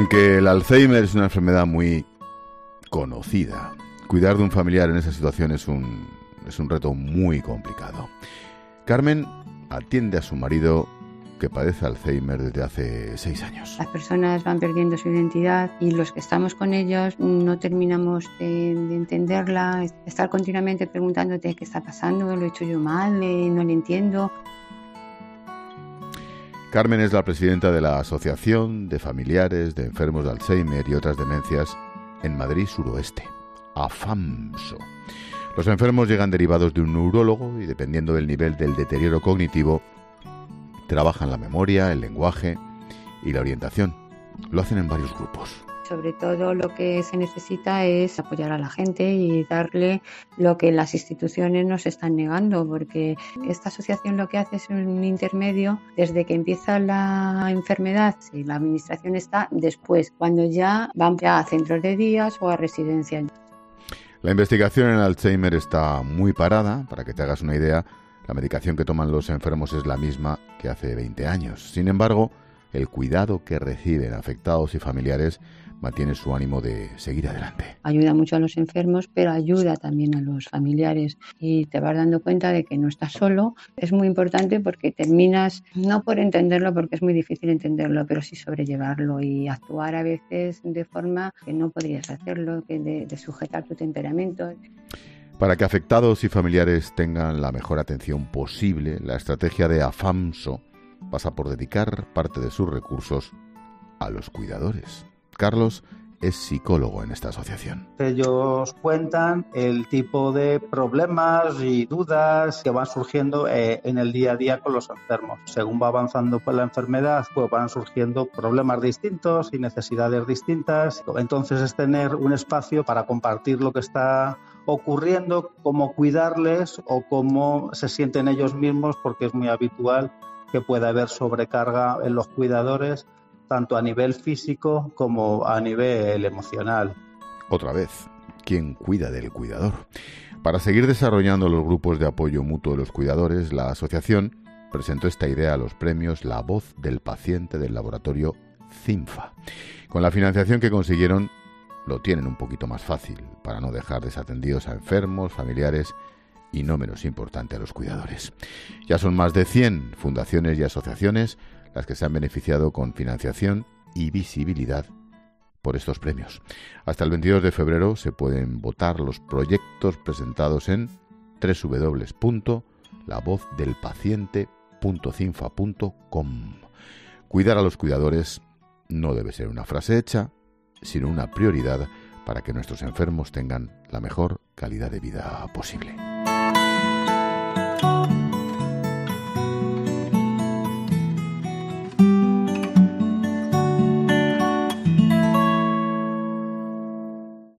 Aunque el Alzheimer es una enfermedad muy conocida, cuidar de un familiar en esa situación es un reto muy complicado. Carmen atiende a su marido, que padece Alzheimer desde hace 6 años. Las personas van perdiendo su identidad y los que estamos con ellos no terminamos de entenderla. Estar continuamente preguntándote qué está pasando, lo he hecho yo mal, no lo entiendo. Carmen es la presidenta de la Asociación de Familiares de Enfermos de Alzheimer y otras demencias en Madrid Suroeste, AFAMSO. Los enfermos llegan derivados de un neurólogo y, dependiendo del nivel del deterioro cognitivo, trabajan la memoria, el lenguaje y la orientación. Lo hacen en varios grupos. Sobre todo lo que se necesita es apoyar a la gente y darle lo que las instituciones nos están negando, porque esta asociación lo que hace es un intermedio desde que empieza la enfermedad, si la administración está después, cuando ya van a centros de días o a residencias. La investigación en Alzheimer está muy parada. Para que te hagas una idea, la medicación que toman los enfermos es la misma que hace 20 años. Sin embargo, el cuidado que reciben afectados y familiares mantiene su ánimo de seguir adelante. Ayuda mucho a los enfermos, pero ayuda también a los familiares y te vas dando cuenta de que no estás solo. Es muy importante porque terminas, no por entenderlo, porque es muy difícil entenderlo, pero sí sobrellevarlo y actuar a veces de forma que no podrías hacerlo, que de sujetar tu temperamento. Para que afectados y familiares tengan la mejor atención posible, la estrategia de AFAMSO pasa por dedicar parte de sus recursos a los cuidadores. Carlos es psicólogo en esta asociación. Ellos cuentan el tipo de problemas y dudas que van surgiendo en el día a día con los enfermos. Según va avanzando la enfermedad, pues van surgiendo problemas distintos y necesidades distintas. Entonces es tener un espacio para compartir lo que está ocurriendo, cómo cuidarles o cómo se sienten ellos mismos, porque es muy habitual que pueda haber sobrecarga en los cuidadores, tanto a nivel físico como a nivel emocional. Otra vez, ¿quién cuida del cuidador? Para seguir desarrollando los grupos de apoyo mutuo de los cuidadores, la asociación presentó esta idea a los premios La Voz del Paciente del laboratorio CINFA. Con la financiación que consiguieron, lo tienen un poquito más fácil para no dejar desatendidos a enfermos, familiares y, no menos importante, a los cuidadores. Ya son más de 100 fundaciones y asociaciones las que se han beneficiado con financiación y visibilidad por estos premios. Hasta el 22 de febrero se pueden votar los proyectos presentados en www.lavozdelpaciente.cinfa.com. Cuidar a los cuidadores no debe ser una frase hecha, sino una prioridad para que nuestros enfermos tengan la mejor calidad de vida posible.